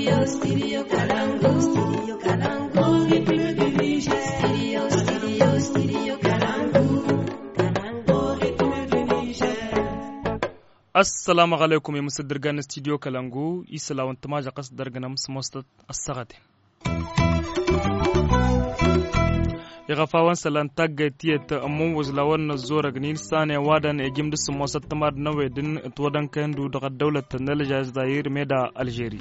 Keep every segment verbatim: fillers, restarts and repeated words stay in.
Studio, studio Kalangu, studio Kalangu, studio, studio, studio Kalangu, Kalangu, Assalamu alaikum ya musu dirgan studio Kalangu, isla wanta ma jaqas darganam smostat as-sagate. Yagafawan salan tagga tiyat amun wuzlawan na zora ganin sane wadan e gimdu smosat tamad na wedin twadan kandu daga dawlat nalja zaire meda Algeria.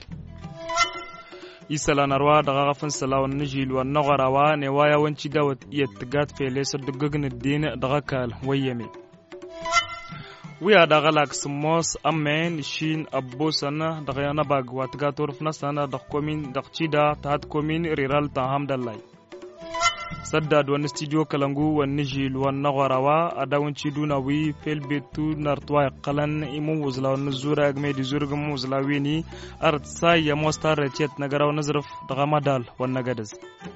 Isla narwa daga gafan salawan nijil wa nagarawa ne waya wanci dawat iyat gat fele sadugagna din daga kal wayeme. Wiya daga lak smos amen shin abbosana daga yana bag wat gatorfna sana daga komin daga cida tahat komin riral ta hamdallai. Saddad wani studio Kalangu wani jil wani nagwarawa a dawanci duna wi felbetu nartwa qalan imu wuzla wani zura agme di zurgum wuzla wini art sai ya mostar recet nagara wani zurf daga madal wani nagadaz.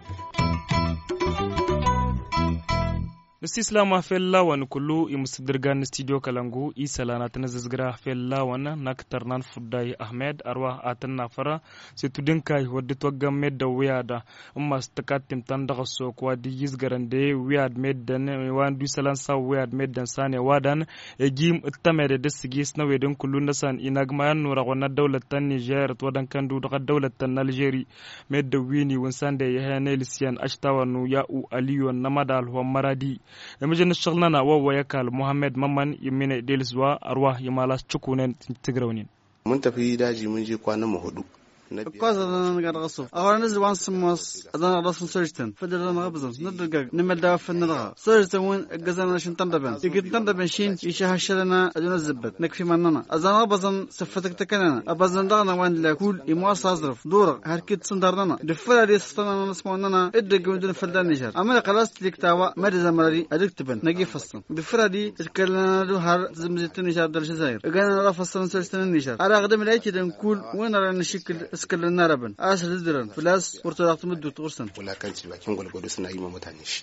Nisislama fella wani kullu imusidirgan studio Kalangu isalana tanazizgra fella wani naktarnan Fuday Ahmed arwa atan nafara situdinkai wadda twagga medda wiyada amma stakatim tan daga sok wadi yizgarande wiyad meddan wan du salan sa wiyad meddan sane wadan egim ittamede desigis na wedin kullu nasan inagmayan nura wana dawlatan Niger twadan kandu daga dawlatan Algeria medda wini wansande yahane lisian ashtawanu ya u aliyu namadal wa maradi Imagine shaghlana wa yakal Muhammad Mamman yimine deliswa arwah yamalas chukunen tigrawnin mun tafi daji mun je kwana mu hudu Kwaza na ga rasu a wannan zuwan summas adan rasul surgeon fadlan gabzan nadga nimada fannada surgeon wan gazana shin tandaban yigin tandaban shin isha hasharana aduna zibbat nakfi manana azan bazan safatak takana abazan dana wan la kul imwas azraf dور harkit sandarna difra di stana nasmanana idda gundun faldan nijar amma qalas liktawa madza marari adiktaban nagi fassan difra di kalana do har zimzitin nijar dal jazair gana rafassan surgeon nijar ara qadam laiki dan kul wan ran shikl اسكال ناربن اسر درن فلاس ورتاقت مدو تورسن ولا كانتي باكين غلغدو سنا يما متاني شي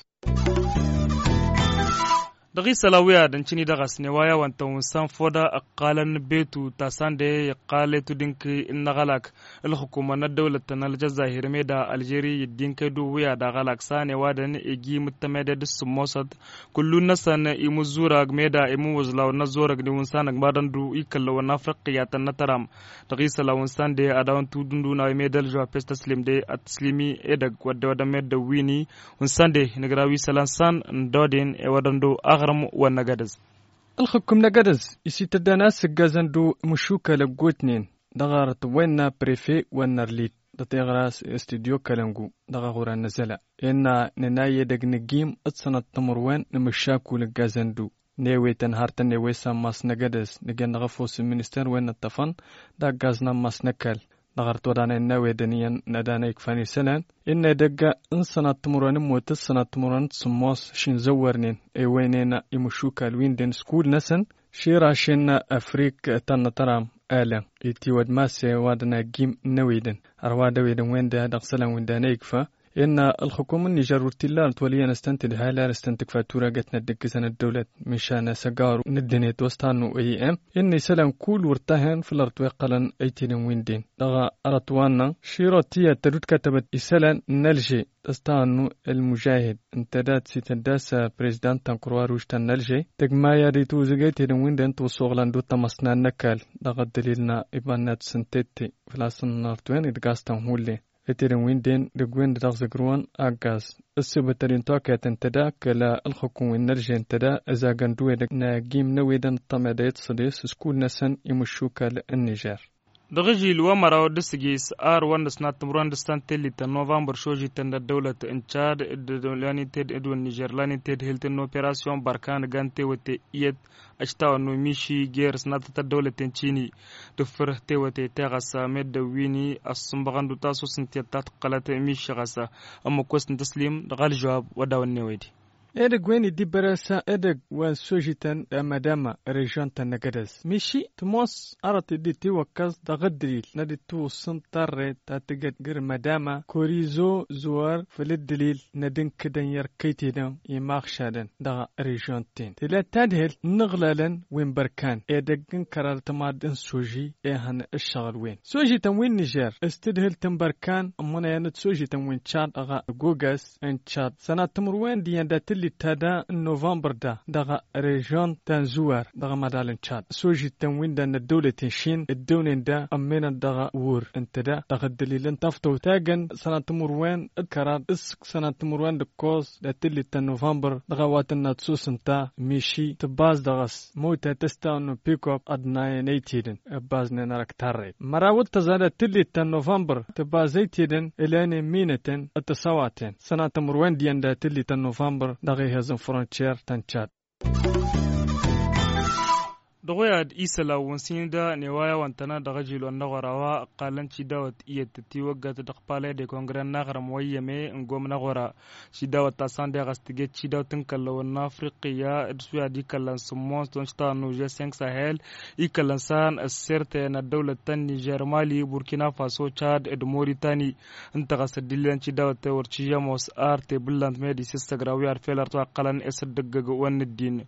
dagi salawiya dan cini daga sne waya wanta san foda aqalan betu tasande qale tu dinki inna galak al hukuma na dawlat na aljazair meda Algeria dinki du wiya da galak sane wadan egi mutamede dus mosad kullu nasan imuzura meda imu wazlaw na zora gni wonsan madan du ikalla wa nafaqiyatan nataram dagi salawun sande adawan tu dundu na medal jo pesta slim de atslimi edag wadda wada medda wini wonsande negrawi salansan ndodin e wadando ونجدز الحكم نجدز يسيت الناس جازندو مشوكة لجوتنين دغارت وين بريفي ونرليت دتيغراس استوديو كالنجو دغاغورا نزلا إن نناي دق نجيم اتصنت تمروان نمشاكو لجازندو نيوي تنهارتن نيوي ساماس نجدز نجن غفوس المنستر وين التفن دا جازنا ماس نكال نغرت ودانا النوي دنيا ندانا يكفاني سنان إن دقا إنسانا تمران موت السنة تمران تسموس شين زورنين ايوينينا يمشوكا الوين دين سكول نسن شيرا شين أفريق تانا ترام آلا إتي ود ماسي وادنا جيم نويدن أروادا ويدن وين دا دقسلا وين دانا يكفا إن الحكومة النيجر ورتيلا تولي نستنتج هلا نستنتج فاتورة جتنا دكسن الدولة مشان سجار ندني توستانو أي إم إني سلام كل ورتهن في الأرض وقلن أيتين ويندين لغا أرتوانا شيراتية ترد كتبت إسلام نلجي تستانو المجاهد انتدات سيتداسا بريزدان تنكروا روشتان نلجي تجمع يريتو زجيتين ويندين توصغلان دو تمسنا نكال لغا دليلنا إبانات سنتيتي فلاسن نارتوين إدغاستان هولي اترين ويندين دقوين دغزقروان اغاز السبترين توكات انتدا كلا الحكومة النرجي انتدا ازا قندوه دقنا جيم نويدن طمدات صديس سكول نسن يمشوكا للنيجر دغجي الوامرا ودسجيس ار وندس ناتمران دستان تلي تا نوفمبر شوجي تند الدولة انشاد لاني تيد ادو النيجر لاني تيد هيلتن اوبراسيون باركان غانتي وتي ايد اشتاو نو ميشي جيرس ناتا الدولة تنشيني دفره تي وتي تغسا مد ويني الصنبغان دو تاسو سنتيتات قلت ميشي غسا اما كوست تسليم دغال جواب وداو النويدي إدق وين دي براسا إدق وين سوجيتن مدام ريجون تنقدس مشي تموس أرت دي توكس دغدريل ندي تو سنتر تاتجد غير مدام كوريزو زوار فللدليل ندن كدن يركيتنا يماخشادن دغ ريجون تين تلا تدهل نغلالن وين بركان إدقن كرار تمادن سوجي إيهن الشغل وين سوجي تنوين نيجر استدهل تنبركان أمونا ينت سوجي تنوين تشاد أغا جوجاس إن تشاد سنة تمروين ديان داتلي تادا نوفمبر دا دغا ريجون تنزوار دغا مدالن تشاد سوجي تنوين دا الدولة تنشين الدولة دا أمينا دغا وور انت دا دغا الدليل تفتو تاغن سنة تمروين الكرار اسك سنة تمروين دكوز داتلي تا نوفمبر دغا واتنا تسوس انتا ميشي تباز دغس موتا تستا انو بيكوب ادناي نيتيدن باز نينارك تاري مراود تزادا تلي تا نوفمبر تبازيتيدن الاني مينتن التسواتين سنة تمروين ديان دا تلي تا نوفمبر دغي هزن فرونتشير تنشاد دغياد إيسلا ونسيندا نوايا وانتنا دغجيل ونغراوا قالن شداوت إيت تيوغات دقبالة دي كونغران نغرا مويمي نقوم نغرا شداوت تاسان دي غستيجيت شداوت تنكلا ونافريقيا ادسويا دي كالان سمونس تونشتا نوجي سينك ساهل إيكالان سان السيرتين الدولة النيجر مالي بوركينا فاسو تشاد اد موريتاني انتغس الدلين شداوت ورشيا موس آرتي بلاند ميدي سيستغراوي عرفيل ارتوا قالن اسدقق وان الدين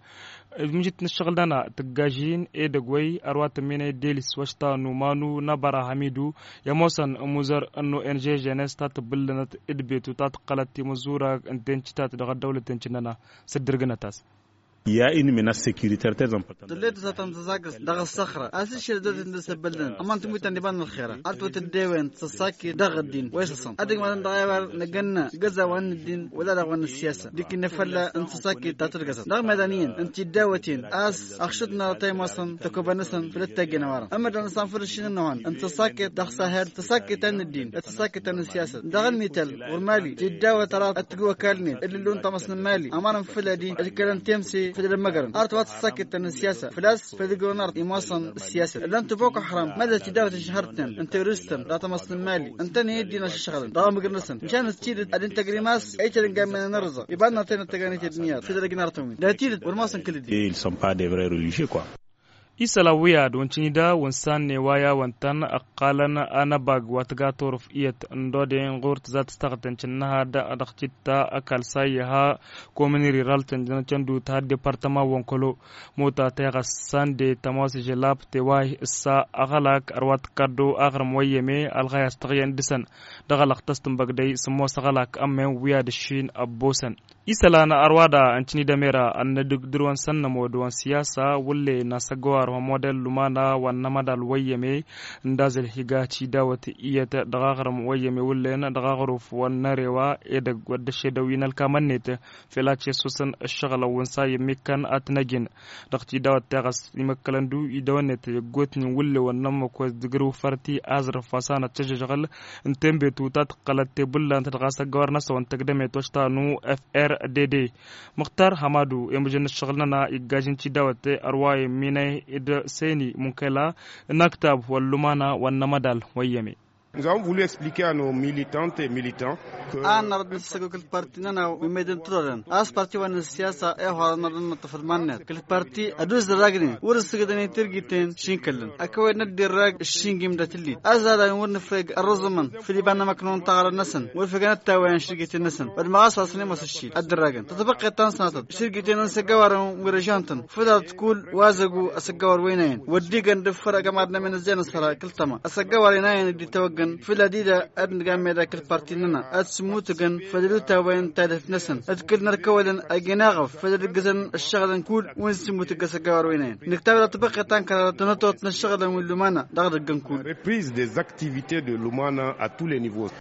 مجت نشغل دانا تقاجين إدغوي أروات من ديلس وشتا نومانو نبرا حميدو يموسن مزر أنو إنجي جنس تات بلنت إدبيتو تات قلت مزورا انتين تات دغا دولة تنشننا سدرغنا تاس Il y a une menace sécuritaire très importante. دليت ساتم تزاقس دغ الصخرة أساس شردوت ندسبلن أما أنتم تندبان الخيرة أرتوت الديوين تساكي دغ الدين ويسصن أدق ما ندغير نجنا جزا وان الدين ولا دغوان السياسة ديك نفلا أنت ساكي تاترقصن دغ مدنيين أنت داوتين أس أخشدنا تيمصن تكوبنسن فلتاجي نوارا أما دان سانفرشين نوان أنت ساكي دغ ساهل تساكي تن الدين تساكي تن السياسة دغ المثال والمالي جداوة ترى أتقوى كالنين اللي لون تمصن المالي أمانم فلادي الكلام تمسي في المجرن أرتوات ساكت عن السياسة فلاس في الجونارد يماصن السياسة اللي أنت بوك حرام ماذا تداوت شهرتن أنت رستن لا تمصن المالي أنت نيدينا شغل ضام مجرنسن مشان تشيد أدين تجريماس أي تلين جام من نرزق يبان نتين التجاني الدنيا في الجنار تومي لا تشيد والماصن كل دي. Ils sont pas des vrais religieux quoi. إسلا وياد ونشنيدا ونسان نوايا وانتان أقالنا أنا باغ واتغاتور في إيت اندودين غورت ذات استغتن چنها دا أدخجتا أكال سايها كومني ريرال تنجنا چندو تها ديبارتما وانكولو موتا تيغا سان دي تماسي جلاب تواي إسا أغلاق أروات كادو أغر مويمي الغاية استغيان دسن دغلق تستن بغدي سمو سغلاق أمين وياد الشين أبوسن إسلا نا أروادا انشنيدا ميرا أن دروان سن مودوان سياسة واللي ناسقوار وموديل لمانا ونمدال ويمي ندازل هيغاتي داوت إيات دغاغرم ويمي ولين دغاغروف والناريوا إيدق ودشي دوين الكامنيت فلاتي سوسن الشغل ونسا يميكان أتنجين دغتي داوت تغس يمكالندو يدوانيت يقوتني ولي ونمو كوز دقرو فرتي أزر فاسانا تججغل انتنبي توتات قلت بلان تدغاسا غورنس وانتقدمي توشتانو اف ار دي دي مختار حمادو يمجن الشغلنا يقاجين تي داوت أرواي ميني إد سيني منكلا نكتب واللمانا والنمدال ويمي. Nous avons voulu expliquer à nos militantes et militants que أنا ردنا سكوا كل بارتينا وميدن تدرن أس بارتي وان السياسة إيه هذا ردنا تفرماننا كل بارتي أدوز الراجني ورس كدني ترجيتين شين كلن أكوي ندي الراج الشين جيم دتلي أزادا يمر نفرق الرزمن في اللي بنا مكنون تغر النسن والفجانات تاوين شركة النسن والمغاص وصلنا مس الشيء الدراجن تتبقى تانسنات شركة النسن جوار ورجانتن فدا تقول وازجو أسجوار وينين وديجن دفرق جمعنا من الزين الصراع كل تما أسجوار ينين دي توجن في الأديدة أدن جامع ذاك البارتيننا أتسموتجن فدلوتا وين تالت نسن أتكل نركولن أجناغف فدل جزن الشغل نقول وين سموتج سجار وينين نكتب تبقى تانكر تنطط نشغل من لمانا دغد الجنكول reprise des activités de Lumana à tous les niveaux.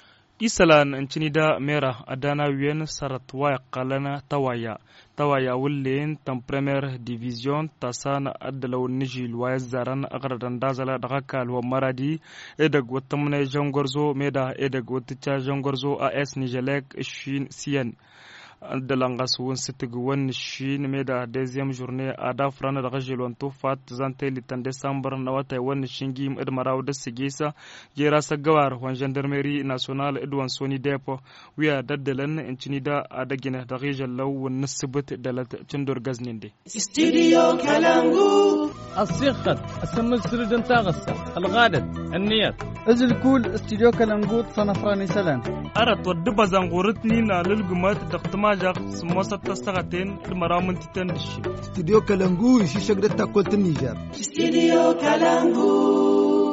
إسلان انشنيدا ميرا أدانا وين سرت واقلنا توايا توايا ولين تم بريمير ديفيزيون تاسان أدلو نجيل ويزارن أغردن دازلا دغاكال ومرادي إدق وتمنى جونغورزو ميدا إدق وتتشا جونغورزو آس نيجالك الشين سيان da langas won sitig won shin me da deuxième journée ada frana da gajel won to fat zante litan décembre na wata won shingi id maraw da sigisa jera sagawar won gendarmerie nationale edwan soni depo wiya daddalan incinida ada gina da gajel law won nisbat dalat tundor gazninde studio kalangu الصيغة السم سردن تاغسة الغادة النيات أزل كول استديو كلامغوت صنفراني سلام أرت ودب زنغورتني نا للجمات دختماجا سموسة تستغتين المرامن تتندش استديو كلامغو يشي شجرة تاكلت النيجر studio kalangu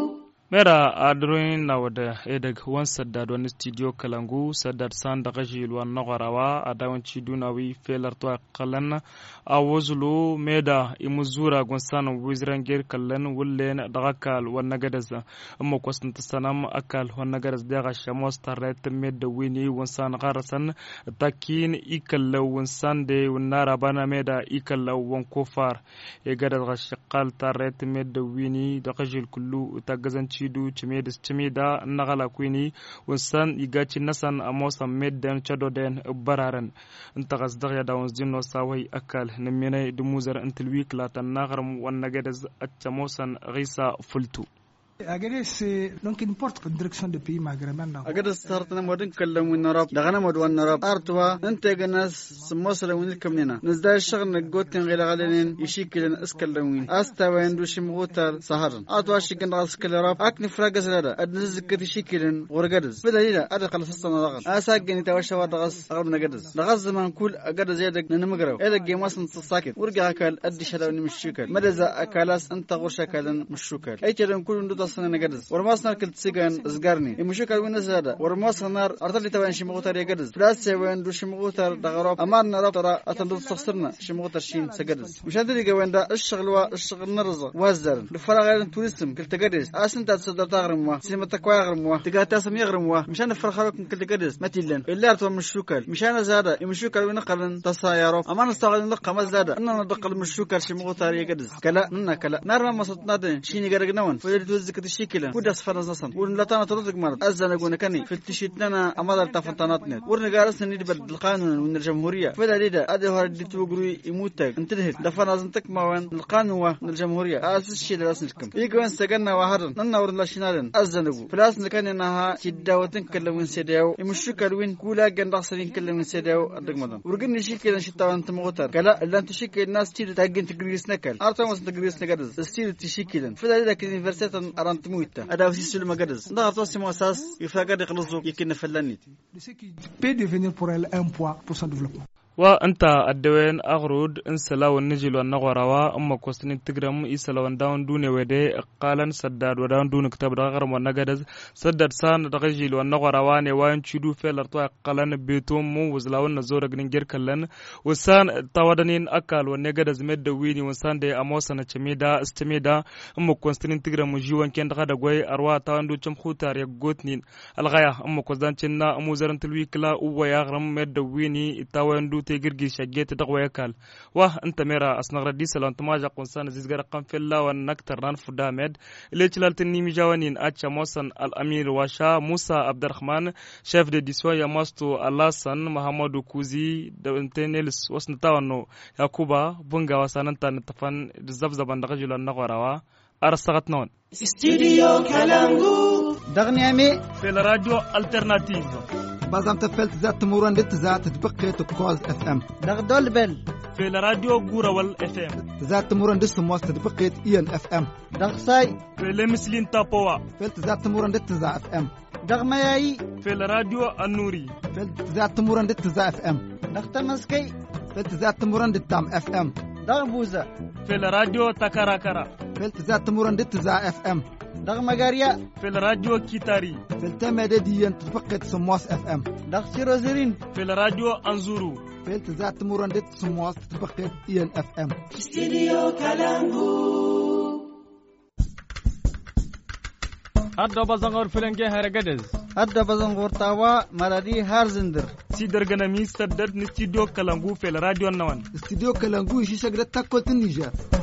mera adroin na wada edeg wan saddad wan studio kalangu saddad san da gajil wan nagarawa adawanci dunawi felar to qalan awuzlu meda imuzura gonsan wizran ger kallan wullen dagakal wan nagadaza amma kwasn tasanam akal wan nagadas daga shamos tarret med wini wansan garasan takin ikallaw wansan de wanara bana meda ikallaw wan kofar e gadal gashqal tarret med wini da gajil kullu tagazan cidu cimeda cimeda nagala kwini wansan igaci nasan amosa medden chadoden bararan intagas dagya dawon jinno sawai akal nemene dumuzar antilwik latan nagaram wan nagades achamosan gisa fultu Agadez c'est donc une porte pour direction du pays maghrébin. Agadez startna modin kallam min narab dagana modwan narab artwa anta ganas smosla min kamnina nazda shagna gotin ghila galanin yishikilin askalawin asta wayndu shimghutar saharan atwa shikin askal rab akni fragas lada adnaz zikati shikilin ورقدز بدليلا ada qalasasna dagas asagni tawashawa dagas agabna gadaz dagas zaman kul agadaz yadak nanmagaraw ela gemasn tsakit urga akal addi shadawni mishikal madaza akalas anta gurshakalan mishukal aytadan kul تصنع نجدز ورماس نار كل تسيجان زجرني المشكلة وين زادا ورماس نار أرتلي تبان شمغوتر يجدز فلاس وين دو شمغوتر دغراب أمارنا راب ترى أتندو تخسرنا شمغوتر شين سجدز مش هذا اللي جوين ده الشغل وا الشغل نرزق وزر الفرق غير توريستم كل تجدز أصلا تصدر تغرم وا سيما تقوى غرم وا تجا تاسم يغرم وا مشان الفرق غير كل تجدز ما تيلن إلا أرتوا مشوكل مشان زادا المشوكل وين قرن تصايروا أمان استغل نلقى ما زادا إننا ندقل مشوكل شمغوتر يجدز كلا ننا كلا نار ما صوتنا ده شيني جرجناون فيدري كتشيكلا وداس فرنسا ولاتانا ترزق مرض ازنا يقولنا كني في التشيتنا امال تفنتاناتنا ورنجارس ندي بالقانون من الجمهوريه فدا ليدا ادي هو دي توغري يموتك انتهت دفنا زنتك ما القانون من الجمهوريه اساس شيء راس نكم يقول سجلنا وهرن ننا ورنا شنالن ازنا فلاس نكن انها شداوتن كلمن سيداو يمشكل وين كولا جنداسين كلمن سيداو ادغمدن ورغن شيكل شتاوان تمغوتر كلا لا تشيك الناس تي تاجن تجريس نكل ارتمس تجريس نكدز ستيل تشيكلن فدا ليدا كيونيفرسيتي ارانت مويتا هذا في سلم مقدس ده توصي مؤسس يفقد يخلصوا يمكن فلانيت peut devenir pour elle un poids pour son développement. وانت الدوين اغرود ان سلاو النجل والنغراوا اما كوستين تجرم يسلاو داون دون ودي قالن سداد وداون دون كتاب دغرم ونغدز سداد سان دغجيل والنغراوا ني وان تشدو فلرتو قالن بيتوم مو وزلاو نزور غنجر كلن وسان تاودنين اكل ونغدز مد ويني وسان دي اموسنا تشميدا استميدا اما كوستين تجرم جيوان كان دغدا غوي اروا تاون دو تشم خوتار يغوتنين الغايا اما كوزانتنا اموزرن تلويكلا او يغرم مد ويني تاون دو تيجرجي شجيت دغوي كال واه انت ميرا اسنغ ردي سلام تماجا قنصان زيزغر قم في الله ونكتر نان فدامد اللي تلالتني مجاونين اتشا موسن الامير واشا موسى عبد الرحمن شيف دي ديسويا ماستو اللاسن محمد كوزي دنتنيلس وسنتاونو يعقوبا بونغا وساننتا نتفن زبزبان دغجل النغراوا ارسغت نون استوديو كالانغو دغنيامي في الراديو الترناتيف بازم تفلت ذات مرون دت ذات تبقي تكوز اف ام دغدول بل في الراديو غوراول اف ام ذات مرون دت سموس تبقي اين اف ام دغساي في لمسلين تابوا فلت ذات مرون دت ذات اف ام دغمياي في الراديو النوري فلت ذات مرون دت ذات اف ام دغتمسكي فلت ذات مرون دت تام اف ام دغبوزا في الراديو تكاراكارا فلت ذات مرون دت ذات اف ام دغمغاريا في الراديو كيتاري فلت مدديا تبقي سموس اف ام دغسيروزرين في الراديو انزورو فلت ذات مرون دت سموس تبقي اين اف ام استوديو كالانغو هذا بزنغور فلنجي هرقدز هذا بزنغور تاوا مرادي هارزندر سي درغنا مي سدد نستوديو كالانغو في الراديو النوان استوديو كالانغو شي شغله تاكل النيجر